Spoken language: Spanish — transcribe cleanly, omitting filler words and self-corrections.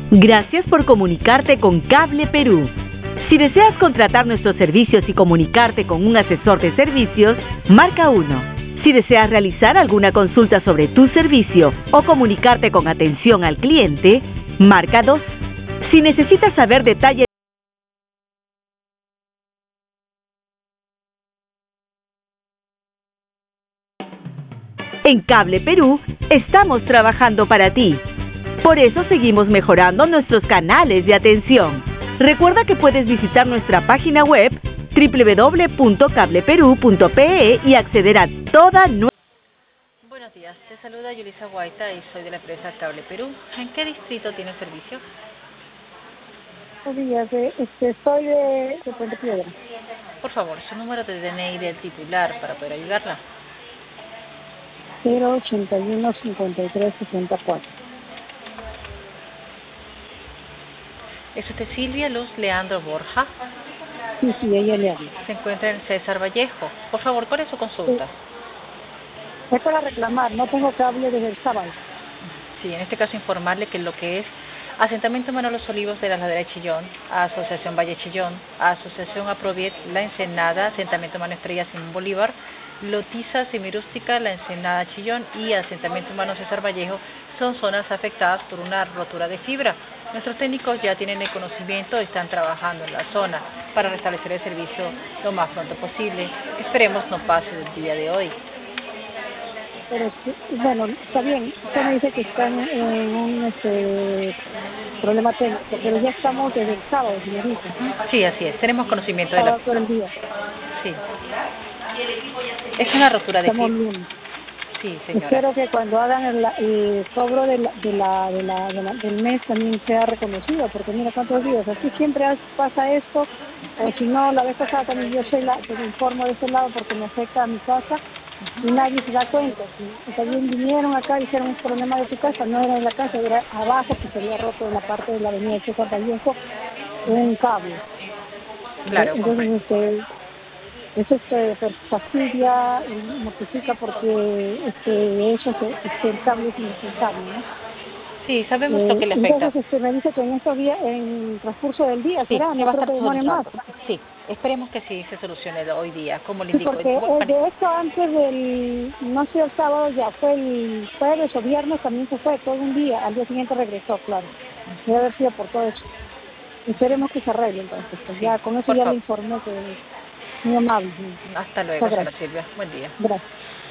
Gracias por comunicarte con Cable Perú. Si deseas contratar nuestros servicios y comunicarte con un asesor de servicios, marca 1. Si deseas realizar alguna consulta sobre tu servicio o comunicarte con atención al cliente, marca 2. Si necesitas saber detalles en Cable Perú, estamos trabajando para ti. Por eso seguimos mejorando nuestros canales de atención. Recuerda que puedes visitar nuestra página web www.cableperú.pe y acceder a toda nuestra... Buenos días, te saluda Yulisa Guaita y soy de la empresa Cable Perú. ¿En qué distrito tiene servicio? Buenos días, soy de Puente Piedra. Por favor, su número de DNI del titular para poder ayudarla. 081 53 64. ¿Es usted Silvia Luz Leandro Borja? Sí, ella le habla. Se encuentra en César Vallejo. Por favor, ¿cuál es su consulta? Sí. Es para reclamar, no tengo cable desde el sábado. Sí, en este caso informarle que lo que es Asentamiento Humano Los Olivos de la Ladera de Chillón, Asociación Valle Chillón, Asociación Aproviet La Ensenada, Asentamiento Humano Estrella Simón Bolívar, Lotiza Semirústica La Ensenada Chillón y Asentamiento Humano César Vallejo son zonas afectadas por una rotura de fibra. Nuestros técnicos ya tienen el conocimiento y están trabajando en la zona para restablecer el servicio lo más pronto posible. Esperemos no pase el día de hoy. Pero bueno, está bien, usted me dice que están en un problema técnico, pero ya estamos desde el sábado, señorita. Sí, así es, tenemos conocimiento de Sábado todo el día. Sí. Es una rotura de Estamos fibra. bien. Sí, señora. Espero que cuando hagan el cobro del mes también sea reconocido, porque mira cuántos días, así siempre pasa esto, o si no, la vez pasada también yo soy que me informo de ese lado porque me afecta a mi casa y nadie se da cuenta. Y también vinieron acá, dijeron un problema de tu casa, no era en la casa, era abajo que se había roto en la parte de la avenida César Vallejo un cable. Claro, Entonces, eso fastidia y mortifica porque eso el cable es indispensable, ¿no? Sí, sabemos lo que le afecta. Entonces me dice que en estos días, en el transcurso del día, Sí, será, que no va a creo estar que demore más. Sí, esperemos que sí se solucione hoy día, como le Sí, indico. porque de hecho antes no sé, el sábado ya fue el jueves o viernes, también se fue todo un día, al día siguiente regresó, claro. Debe haber sido por todo eso. Esperemos que se arregle entonces, pues Sí, ya con eso por ya le favor. informé que es muy amable. Hasta luego, Muchas señora gracias. Silvia. Buen día. Gracias.